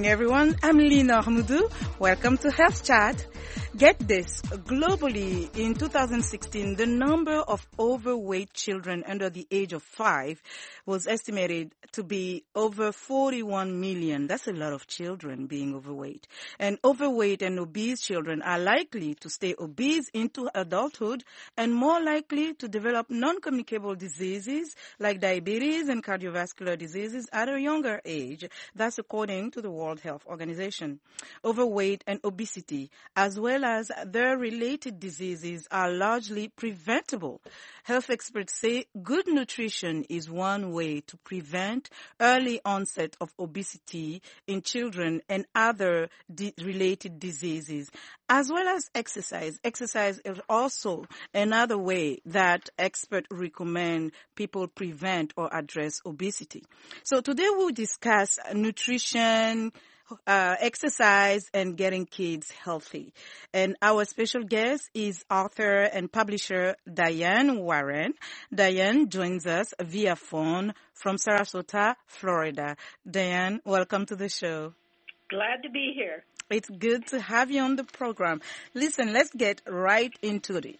everyone. I'm Lina Ahmudu. Welcome to Health Chat. Get this, globally in 2016, the number of overweight children under the age of 5 was estimated to be over 41 million. That's a lot of children being overweight. And overweight and obese children are likely to stay obese into adulthood and more likely to develop non-communicable diseases like diabetes and cardiovascular diseases at a younger age. That's according to the World Health Organization. Overweight and obesity, as well as their related diseases, are largely preventable. Health experts say good nutrition is one way to prevent early onset of obesity in children and other related diseases, as well as exercise. Exercise is also another way that experts recommend people prevent or address obesity. So today we'll discuss nutrition, exercise, and getting kids healthy. And our special guest is author and publisher Diane Warren. Diane joins us via phone from Sarasota, Florida. Diane, welcome to the show. Glad to be here. It's good to have you on the program. Listen, let's get right into it.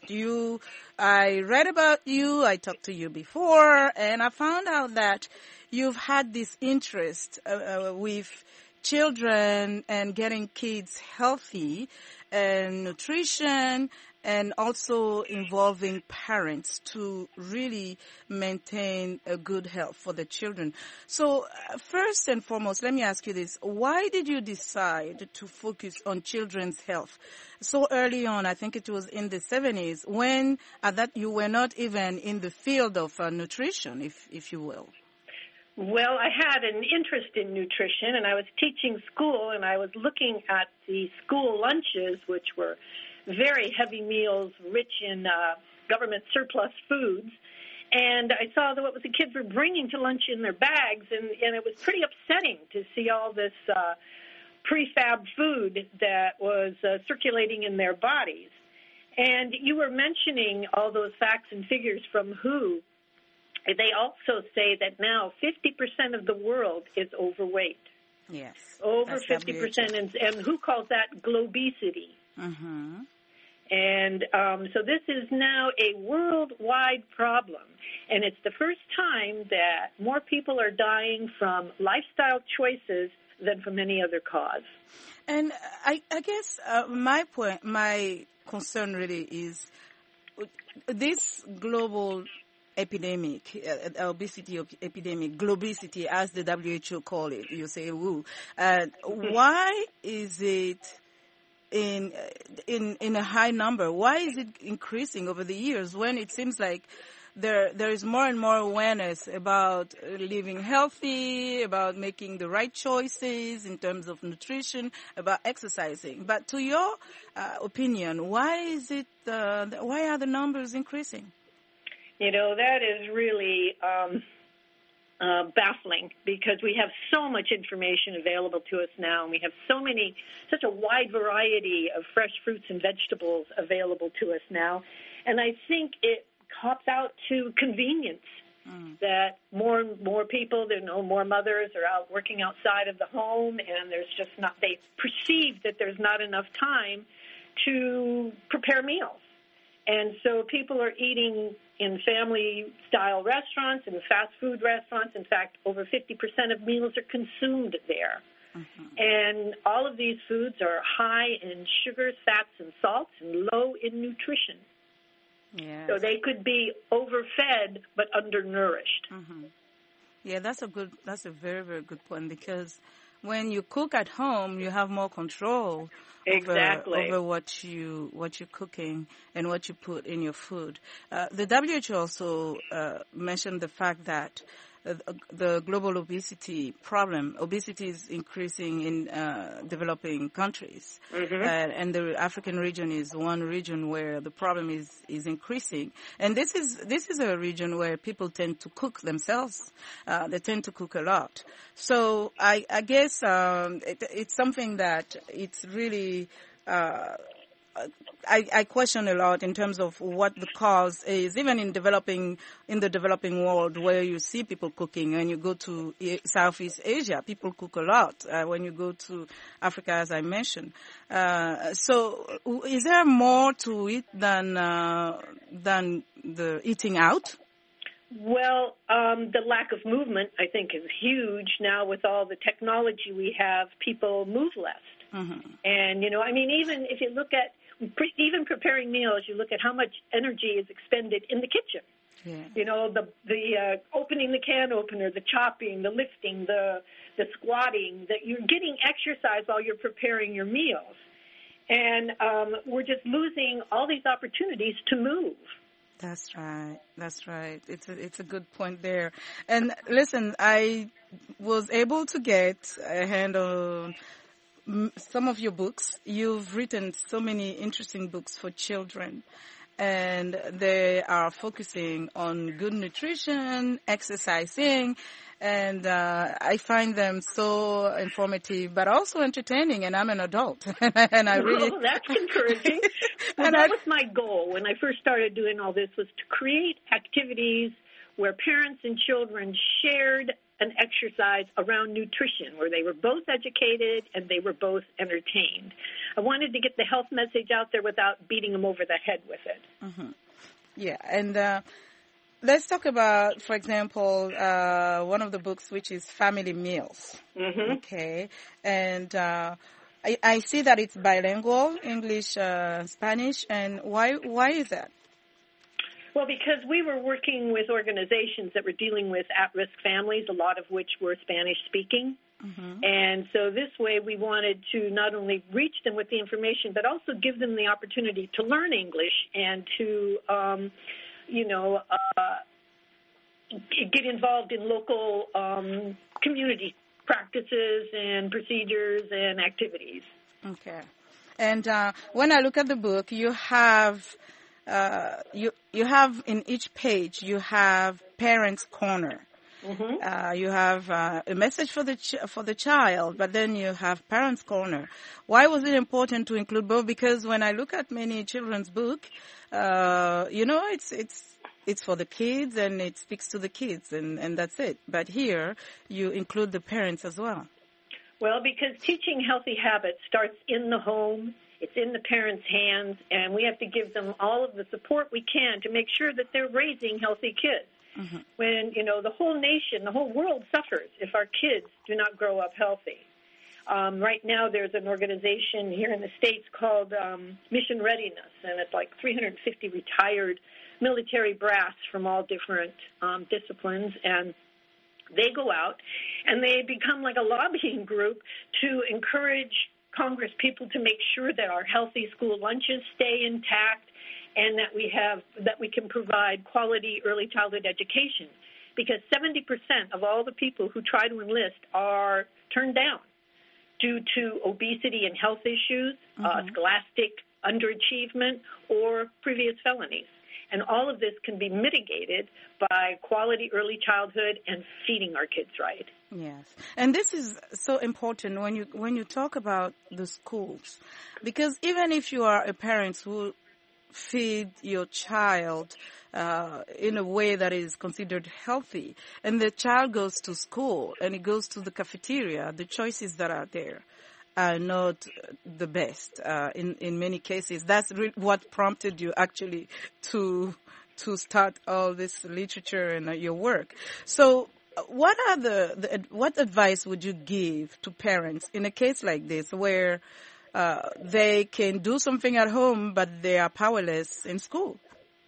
I read about you, I talked to you before, and I found out that you've had this interest with children and getting kids healthy and nutrition, and also involving parents to really maintain a good health for the children. So first and foremost, let me ask you this. Why did you decide to focus on children's health so early on? I think it was in the 70s when that you were not even in the field of nutrition, if you will. Well, I had an interest in nutrition, and I was teaching school, and I was looking at the school lunches, which were very heavy meals rich in government surplus foods. And I saw what the kids were bringing to lunch in their bags, and it was pretty upsetting to see all this prefab food that was circulating in their bodies. And you were mentioning all those facts and figures from WHO. They also say that now 50% of the world is overweight. Yes. Over 50%, and WHO calls that globesity. Mm-hmm. And so this is now a worldwide problem, and it's the first time that more people are dying from lifestyle choices than from any other cause. And I guess my concern really is this global epidemic, obesity epidemic, globesity, as the WHO call it. You say woo. Why is it in a high number? Why is it increasing over the years when it seems like there is more and more awareness about living healthy, about making the right choices in terms of nutrition, about exercising? But to your opinion, why are the numbers increasing? You know, that is really baffling, because we have so much information available to us now, and we have such a wide variety of fresh fruits and vegetables available to us now. And I think it cops out to convenience, that more people, more mothers are out working outside of the home, and they perceive that there's not enough time to prepare meals. And so people are eating in family-style restaurants and fast food restaurants. In fact, over 50% of meals are consumed there. Mm-hmm. And all of these foods are high in sugars, fats, and salts, and low in nutrition. Yes. So they could be overfed but undernourished. Mm-hmm. Yeah, that's a very, very good point, because when you cook at home, you have more control over what you're cooking and what you put in your food. The WHO also mentioned the fact that the global obesity is increasing in developing countries. Mm-hmm. And the African region is one region where the problem is increasing. And this is a region where people tend to cook themselves. They tend to cook a lot. So I guess it's something that it's really I question a lot in terms of what the cause is, even in the developing world, where you see people cooking. When you go to Southeast Asia, people cook a lot. When you go to Africa, as I mentioned, so is there more to it than the eating out? Well, the lack of movement, I think, is huge now with all the technology we have. People move less. Mm-hmm. And, I mean, even if you look at, even preparing meals, you look at how much energy is expended in the kitchen. Yeah. The opening the can opener, the chopping, the lifting, the squatting, that you're getting exercise while you're preparing your meals. And we're just losing all these opportunities to move. That's right. It's a good point there. And listen, I was able to get a hand on some of your books. You've written so many interesting books for children, and they are focusing on good nutrition, exercising, and I find them so informative, but also entertaining. And I'm an adult, and I really that's encouraging. Well, that was my goal when I first started doing all this, was to create activities where parents and children shared an exercise around nutrition, where they were both educated and they were both entertained. I wanted to get the health message out there without beating them over the head with it. Mm-hmm. Yeah, and let's talk about, for example, one of the books, which is Family Meals. Mm-hmm. Okay, and I see that it's bilingual, English, Spanish, and why is that? Well, because we were working with organizations that were dealing with at-risk families, a lot of which were Spanish-speaking. Mm-hmm. And so this way we wanted to not only reach them with the information, but also give them the opportunity to learn English and to, get involved in local community practices and procedures and activities. Okay. And when I look at the book, you have you have in each page, you have Parents' Corner. Mm-hmm. You have a message for the child, but then you have Parents' Corner. Why was it important to include both? Because when I look at many children's book, it's for the kids and it speaks to the kids and that's it. But here you include the parents as well. Well, because teaching healthy habits starts in the home. It's in the parents' hands, and we have to give them all of the support we can to make sure that they're raising healthy kids. Mm-hmm. When, the whole nation, the whole world suffers if our kids do not grow up healthy. Right now there's an organization here in the States called Mission Readiness, and it's like 350 retired military brass from all different disciplines, and they go out and they become like a lobbying group to encourage Congress people to make sure that our healthy school lunches stay intact and that we can provide quality early childhood education, because 70% of all the people who try to enlist are turned down due to obesity and health issues, mm-hmm. Scholastic underachievement, or previous felonies. And all of this can be mitigated by quality early childhood and feeding our kids right. Yes. And this is so important when you talk about the schools, because even if you are a parent who feed your child in a way that is considered healthy, and the child goes to school and it goes to the cafeteria, the choices that are there are not the best in many cases. That's what prompted you actually to start all this literature and your work. So what are what advice would you give to parents in a case like this where they can do something at home but they are powerless in school?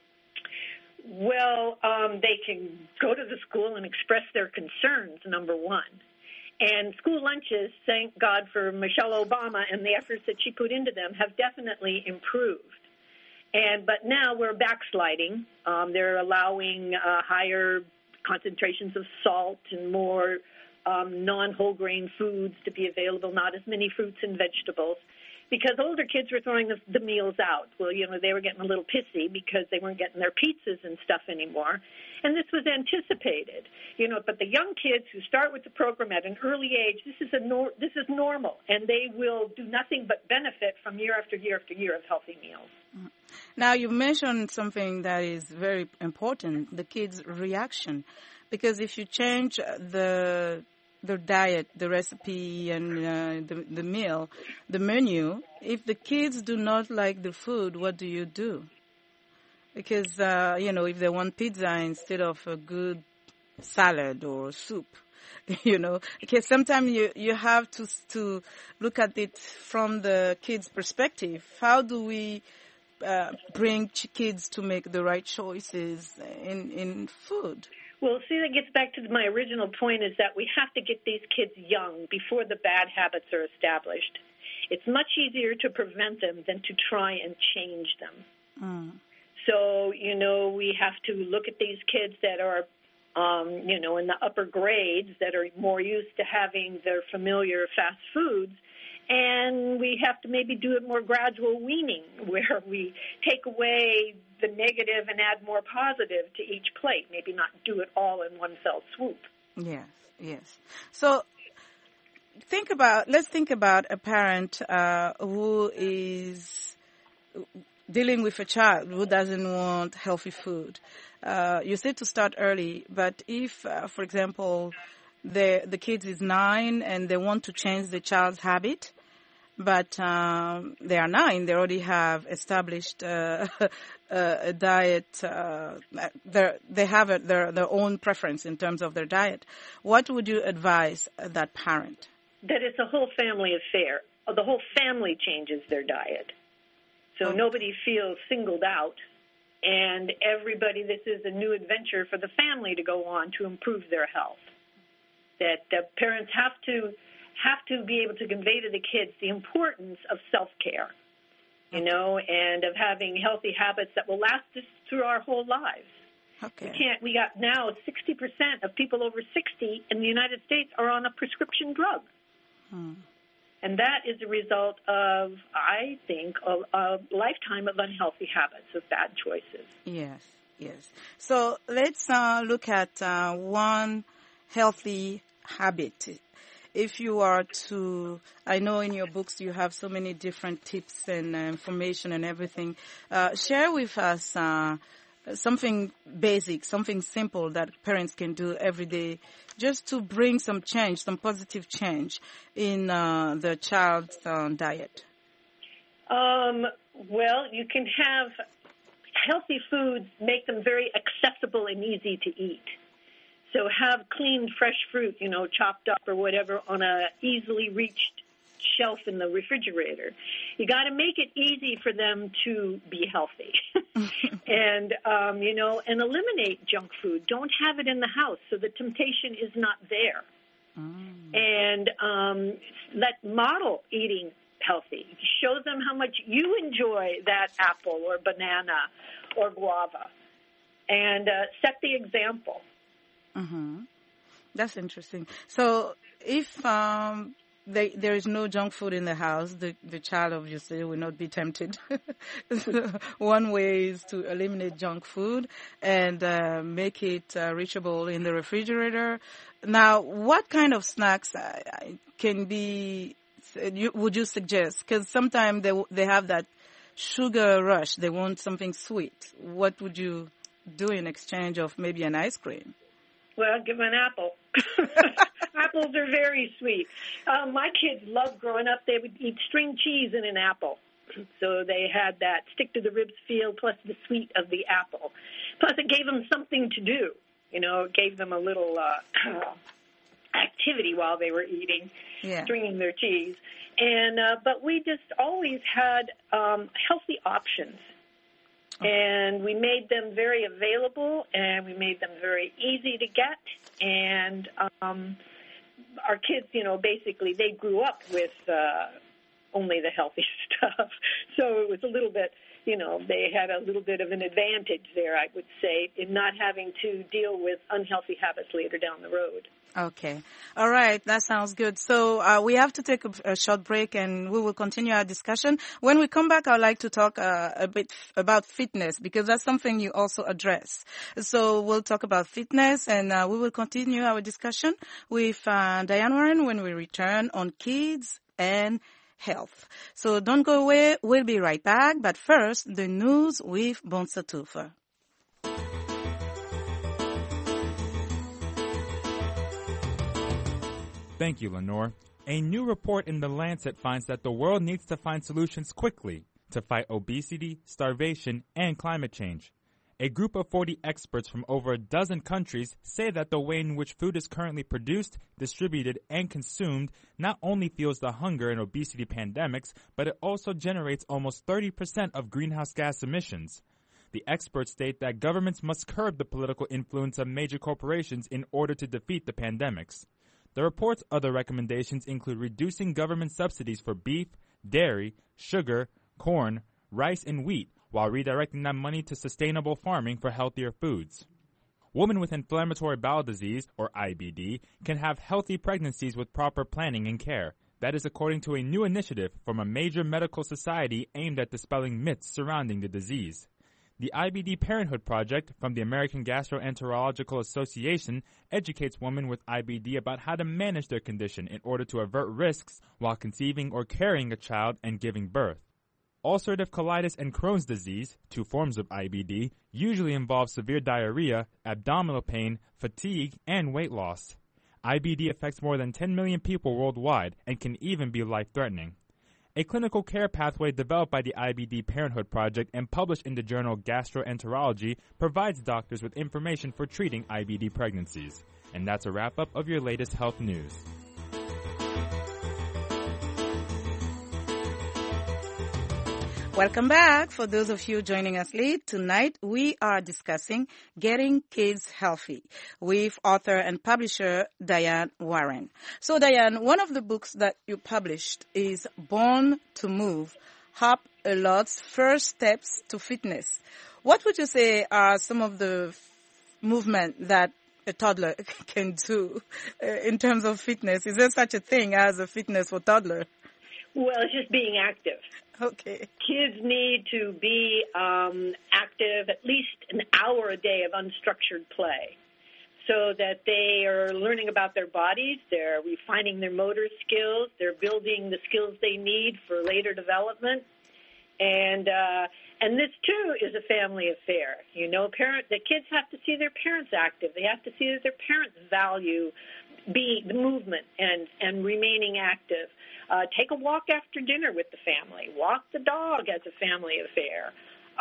Well, they can go to the school and express their concerns, number one. And school lunches, thank God for Michelle Obama and the efforts that she put into them, have definitely improved. But now we're backsliding. They're allowing higher concentrations of salt and more non-whole grain foods to be available, not as many fruits and vegetables. because older kids were throwing the meals out. Well, they were getting a little pissy because they weren't getting their pizzas and stuff anymore. And this was anticipated, but the young kids who start with the program at an early age, this is normal, and they will do nothing but benefit from year after year after year of healthy meals. Now, you mentioned something that is very important, the kids' reaction, because if you change their diet, the recipe, and the meal, the menu, if the kids do not like the food, what do you do? Because, if they want pizza instead of a good salad or soup, because sometimes you have to look at it from the kids' perspective. How do we bring kids to make the right choices in food? Well, see, that gets back to my original point, is that we have to get these kids young before the bad habits are established. It's much easier to prevent them than to try and change them. So, we have to look at these kids that are, in the upper grades that are more used to having their familiar fast foods, and we have to maybe do a more gradual weaning where we take away the negative and add more positive to each plate, maybe not do it all in one fell swoop. Yes. So let's think about a parent who is dealing with a child who doesn't want healthy food. You said to start early, but if, for example, the kid is 9 and they want to change the child's habit, but they are 9, they already have established a diet. They have their own preference in terms of their diet. What would you advise that parent? That it's a whole family affair. The whole family changes their diet. So nobody feels singled out, and everybody, this is a new adventure for the family to go on to improve their health. That the parents have to be able to convey to the kids the importance of self-care, and of having healthy habits that will last us through our whole lives. Okay. We got now 60% of people over 60 in the United States are on a prescription drug. And that is a result of, I think, a lifetime of unhealthy habits, of bad choices. Yes. So let's look at one healthy habit. If you are to, I know in your books you have so many different tips and information and everything. Share with us something basic, something simple that parents can do every day just to bring some change, some positive change in the child's diet. Well, you can have healthy foods, make them very accessible and easy to eat. So have clean, fresh fruit, chopped up or whatever on a easily reached shelf in the refrigerator. You got to make it easy for them to be healthy. And, and eliminate junk food. Don't have it in the house so the temptation is not there. And let model eating healthy. Show them how much you enjoy that apple or banana or guava. And set the example. That's interesting. So if there is no junk food in the house, the child obviously will not be tempted. One way is to eliminate junk food and make it reachable in the refrigerator. Now, what kind of snacks would you suggest? Because sometimes they have that sugar rush. They want something sweet. What would you do in exchange of maybe an ice cream? Well, give them an apple. Apples are very sweet. My kids loved growing up. They would eat string cheese in an apple. So they had that stick to the ribs feel plus the sweet of the apple. Plus it gave them something to do. It gave them a little activity while they were eating, stringing their cheese. And but we just always had healthy options. And we made them very available, and we made them very easy to get. And our kids, basically they grew up with only the healthy stuff. So it was a little bit, they had a little bit of an advantage there, I would say, in not having to deal with unhealthy habits later down the road. Okay. All right. That sounds good. So we have to take a short break, and we will continue our discussion. When we come back, I'd like to talk a bit about fitness, because that's something you also address. So we'll talk about fitness, and we will continue our discussion with Diane Warren when we return on kids and health. So don't go away. We'll be right back. But first, the news with Bonsa Tufa. Thank you, Lenore. A new report in The Lancet finds that the world needs to find solutions quickly to fight obesity, starvation, and climate change. A group of 40 experts from over a dozen countries say that the way in which food is currently produced, distributed, and consumed not only fuels the hunger and obesity pandemics, but it also generates almost 30% of greenhouse gas emissions. The experts state that governments must curb the political influence of major corporations in order to defeat the pandemics. The report's other recommendations include reducing government subsidies for beef, dairy, sugar, corn, rice, and wheat, while redirecting that money to sustainable farming for healthier foods. Women with inflammatory bowel disease, or IBD, can have healthy pregnancies with proper planning and care. That is according to a new initiative from a major medical society aimed at dispelling myths surrounding the disease. The IBD Parenthood Project from the American Gastroenterological Association educates women with IBD about how to manage their condition in order to avert risks while conceiving or carrying a child and giving birth. Ulcerative colitis and Crohn's disease, two forms of IBD, usually involve severe diarrhea, abdominal pain, fatigue, and weight loss. IBD affects more than 10 million people worldwide and can even be life-threatening. A clinical care pathway developed by the IBD Parenthood Project and published in the journal Gastroenterology provides doctors with information for treating IBD pregnancies. And that's a wrap-up of your latest health news. Welcome back. For those of you joining us late, tonight we are discussing Getting Kids Healthy with author and publisher Diane Warren. So Diane, one of the books that you published is Born to Move, Hop a Lot's First Steps to Fitness. What would you say are some of the movement that a toddler can do in terms of fitness? Is there such a thing as a fitness for toddler? Well, it's just being active. Okay. Kids need to be active at least an hour a day of unstructured play so that they are learning about their bodies, they're refining their motor skills, they're building the skills they need for later development. And this, too, is a family affair. You know, the kids have to see their parents active. They have to see that their parents value the movement and remaining active. Take a walk after dinner with the family. Walk the dog as a family affair.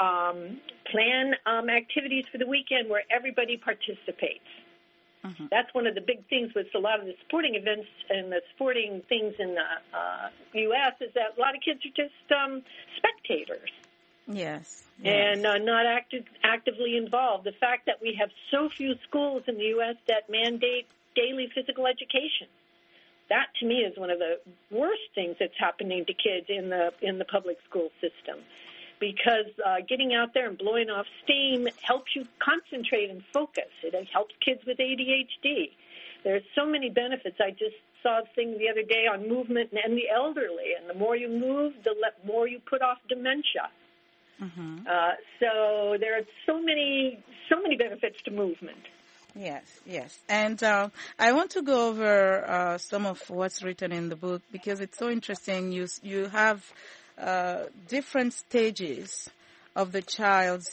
Plan activities for the weekend where everybody participates. Mm-hmm. That's one of the big things with a lot of the sporting events and the sporting things in the U.S. is that a lot of kids are just spectators. Yes. And not actively involved. The fact that we have so few schools in the U.S. that mandate daily physical education. That, to me, is one of the worst things that's happening to kids in the public school system, because getting out there and blowing off steam helps you concentrate and focus. It helps kids with ADHD. There's so many benefits. I just saw a thing the other day on movement and the elderly, and the more you move, the more you put off dementia. Mm-hmm. So there are so many benefits to movement. Yes. And I want to go over some of what's written in the book because it's so interesting. You have different stages of the child's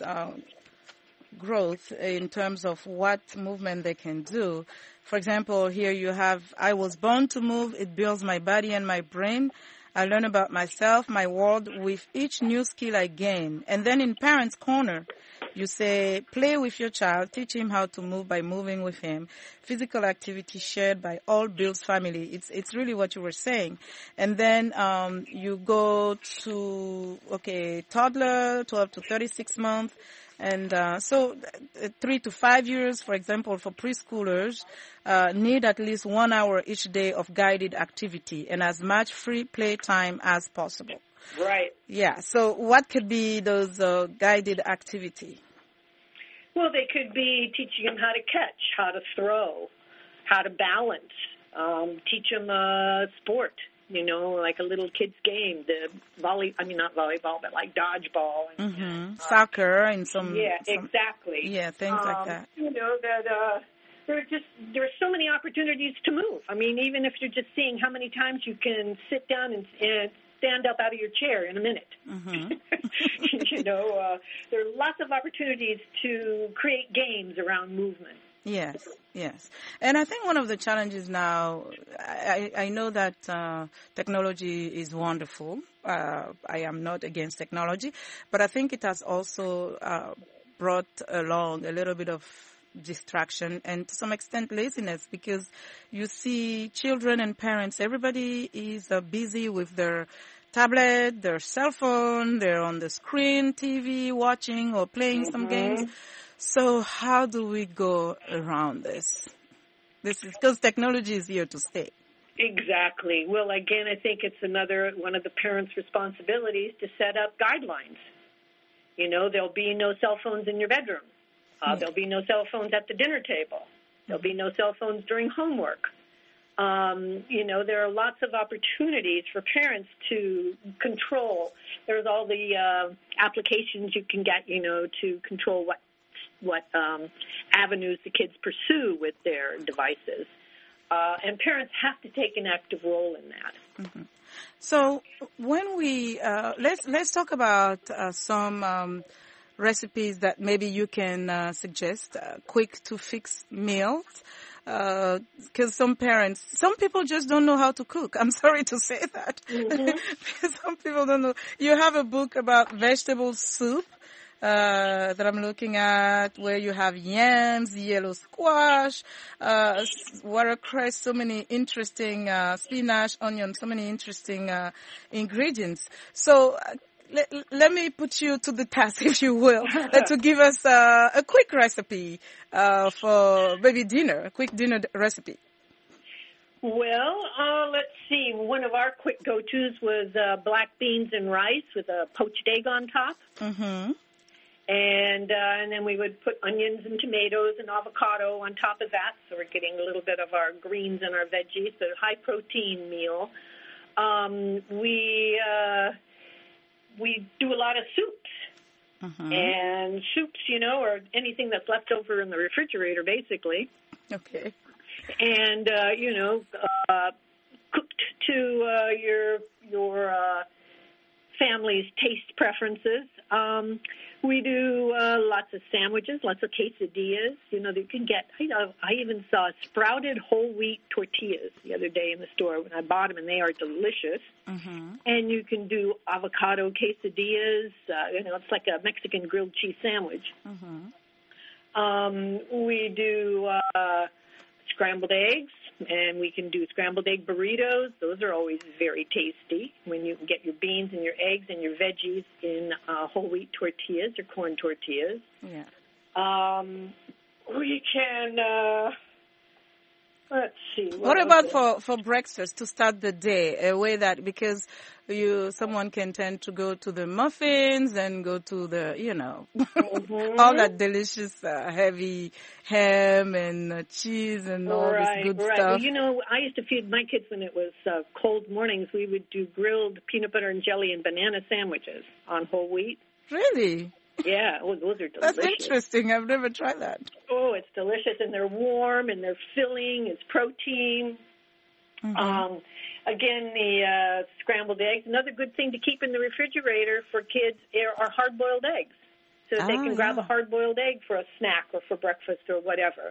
growth in terms of what movement they can do. For example, here you have, I was born to move. It builds my body and my brain. I learn about myself, my world with each new skill I gain. And then in Parents' Corner, you say, play with your child, teach him how to move by moving with him. Physical activity shared by all builds family. It's really what you were saying. And then you go to, toddler, 12 to 36 months. And so 3 to 5 years, for example, for preschoolers, need at least 1 hour each day of guided activity and as much free play time as possible. Right. Yeah. So what could be those guided activity? Well, they could be teaching them how to catch, how to throw, how to balance, teach them a sport, like a little kid's game, not volleyball, but like dodgeball. And, soccer and some... Yeah, exactly. Yeah, things like that. There are so many opportunities to move. I mean, even if you're just seeing how many times you can sit down and stand up out of your chair in a minute. There are lots of opportunities to create games around movement. Yes. And I think one of the challenges now, I know that technology is wonderful. I am not against technology, but I think it has also brought along a little bit of distraction and to some extent laziness, because you see children and parents, everybody is busy with their tablet, their cell phone, they're on the screen, TV, watching or playing some games. So how do we go around this? This is because technology is here to stay. Exactly. Well, again, I think it's another one of the parents' responsibilities to set up guidelines. There'll be no cell phones in your bedroom. There'll be no cell phones at the dinner table. There'll be no cell phones during homework. There are lots of opportunities for parents to control. There's all the applications you can get, to control what avenues the kids pursue with their devices. And parents have to take an active role in that. So when we let's talk about some recipes that maybe you can suggest, quick to fix meals. Because some people just don't know how to cook. I'm sorry to say that. Because some people don't know. You have a book about vegetable soup that I'm looking at, where you have yams, yellow squash, watercress, so many interesting spinach, onion, so many interesting ingredients. So let me put you to the task, if you will, to give us a quick recipe for maybe dinner, a quick dinner recipe. Well, let's see. One of our quick go-tos was black beans and rice with a poached egg on top. And then we would put onions and tomatoes and avocado on top of that, so we're getting a little bit of our greens and our veggies, so a high-protein meal. We do a lot of soups, and soups, or anything that's left over in the refrigerator, basically. Okay. And, cooked to your family's taste preferences. We do lots of sandwiches, lots of quesadillas. That you can get. I even saw sprouted whole wheat tortillas the other day in the store when I bought them, and they are delicious. And you can do avocado quesadillas. It's like a Mexican grilled cheese sandwich. We do scrambled eggs, and we can do scrambled egg burritos. Those are always very tasty when you can get your beans and your eggs and your veggies in whole wheat tortillas or corn tortillas. Yeah. We can, let's see. What about for breakfast to start the day? A way that, because someone can tend to go to the muffins and go to the, all that delicious heavy ham and cheese and all this good stuff. Well, I used to feed my kids when it was cold mornings. We would do grilled peanut butter and jelly and banana sandwiches on whole wheat. Really? Yeah, those are delicious. That's interesting. I've never tried that. Oh, it's delicious, and they're warm, and they're filling. It's protein. Again, the scrambled eggs. Another good thing to keep in the refrigerator for kids are hard-boiled eggs, so that they can grab a hard-boiled egg for a snack or for breakfast or whatever.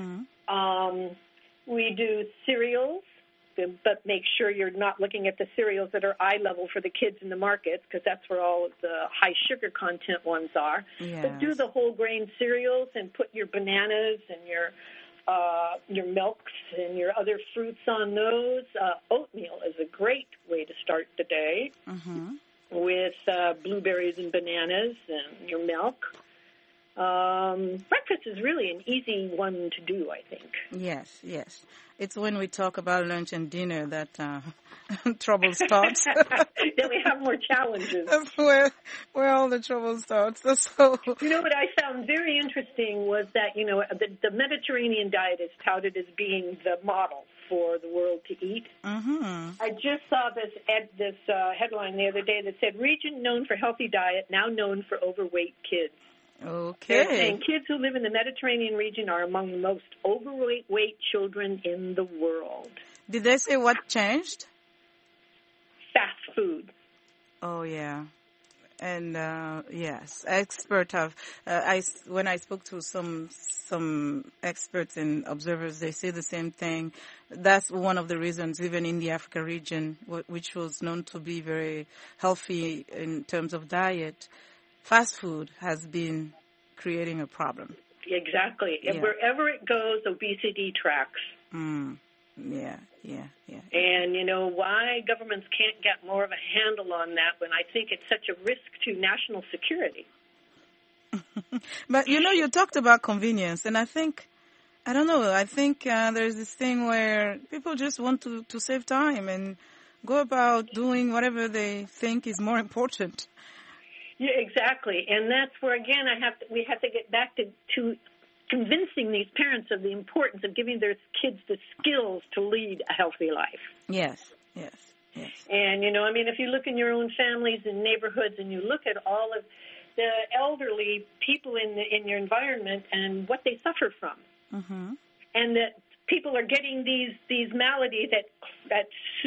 We do cereals, but make sure you're not looking at the cereals that are eye level for the kids in the markets, because that's where all of the high sugar content ones are. Yes. But do the whole grain cereals and put your bananas and your milks and your other fruits on those. Oatmeal is a great way to start the day with blueberries and bananas and your milk. breakfast is really an easy one to do, I think. Yes, yes. It's when we talk about lunch and dinner that trouble starts. Then we have more challenges. That's where all the trouble starts. So, you know, what I found very interesting was that, you know, the Mediterranean diet is touted as being the model for the world to eat. Mm-hmm. I just saw this headline the other day that said, region known for healthy diet, now known for overweight kids. Okay. They're saying kids who live in the Mediterranean region are among the most overweight children in the world. Did they say what changed? Fast food. Oh, yeah. And, yes, experts have, when I spoke to some experts and observers, they say the same thing. That's one of the reasons, even in the Africa region, which was known to be very healthy in terms of diet, fast food has been creating a problem. Exactly. Yeah. And wherever it goes, obesity tracks. Yeah. And you know why governments can't get more of a handle on that when I think it's such a risk to national security. But, you know, you talked about convenience, and I think there's this thing where people just want to save time and go about doing whatever they think is more important. Yeah, exactly. And that's where, again, we have to get back to convincing these parents of the importance of giving their kids the skills to lead a healthy life. Yes. And, you know, I mean, if you look in your own families and neighborhoods and you look at all of the elderly people in your environment and what they suffer from, and that people are getting these maladies at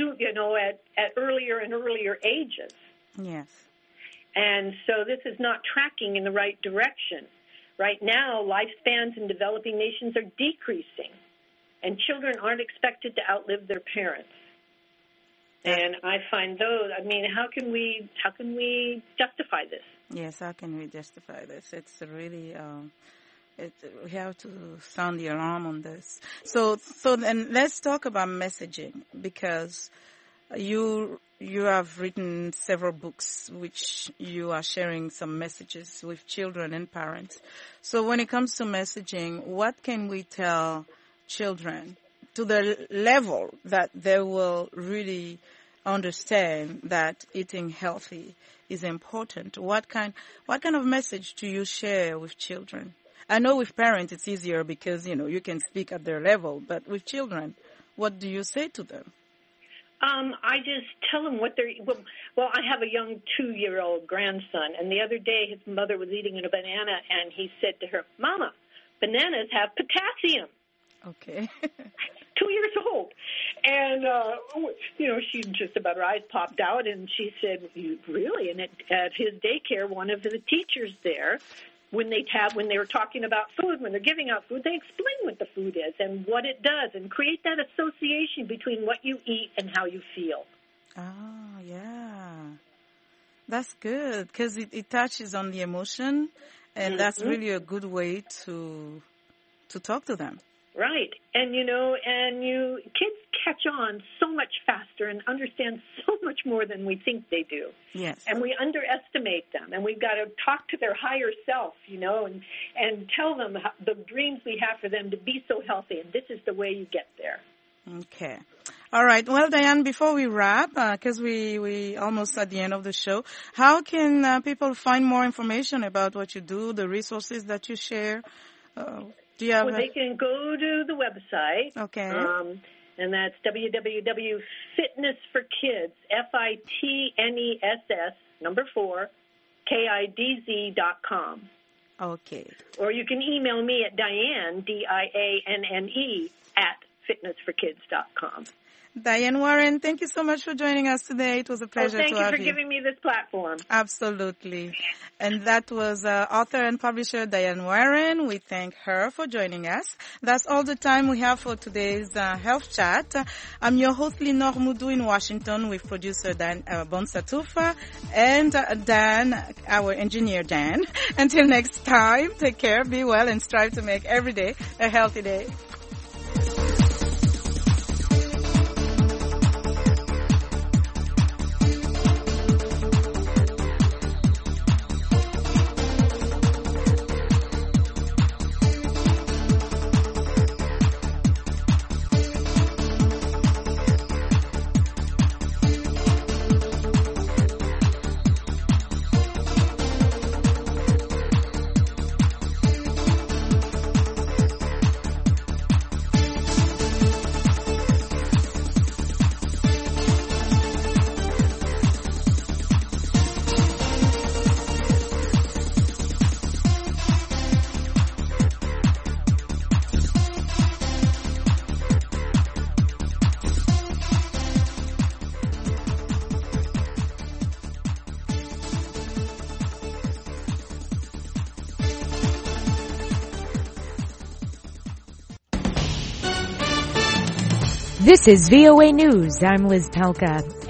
earlier and earlier ages. Yes. And so this is not tracking in the right direction. Right now, lifespans in developing nations are decreasing, and children aren't expected to outlive their parents. And I find how can we justify this? Yes, how can we justify this? It's really, we have to sound the alarm on this. So then let's talk about messaging, because you have written several books which you are sharing some messages with children and parents. So when it comes to messaging, what can we tell children to the level that they will really understand that eating healthy is important? What kind of message do you share with children? I know with parents it's easier because, you know, you can speak at their level, but with children, what do you say to them? I just tell them what they're... Well, I have a young 2-year-old grandson, and the other day his mother was eating a banana, and he said to her, "Mama, bananas have potassium." Okay. 2 years old. And, you know, she just about her eyes popped out, and she said, "Really?" And at his daycare, one of the teachers there, when they were talking about food, when they're giving out food, they explain what the food is and what it does and create that association between what you eat and how you feel. Oh, yeah. That's good, because it touches on the emotion, and that's really a good way to talk to them. Right. And, you know, kids catch on so much faster and understand so much more than we think they do. Yes. And we underestimate them. And we've got to talk to their higher self, you know, and tell them the dreams we have for them to be so healthy. And this is the way you get there. Okay. All right. Well, Diane, before we wrap, because we almost at the end of the show, how can people find more information about what you do, the resources that you share? Do you have they can go to the website. Okay. And that's www.fitnessforkids, FITNESS4KIDZ.com. Okay. Or you can email me at Diane, DIANNE, @fitnessforkids.com. Diane Warren, thank you so much for joining us today. It was a pleasure to have you. Thank you for giving me this platform. Absolutely. And that was author and publisher Diane Warren. We thank her for joining us. That's all the time we have for today's Health Chat. I'm your host, Lenore Moudou in Washington, with producer Dan Bonsatufa and Dan, our engineer Dan. Until next time, take care, be well, and strive to make every day a healthy day. This is VOA News. I'm Liz Palka.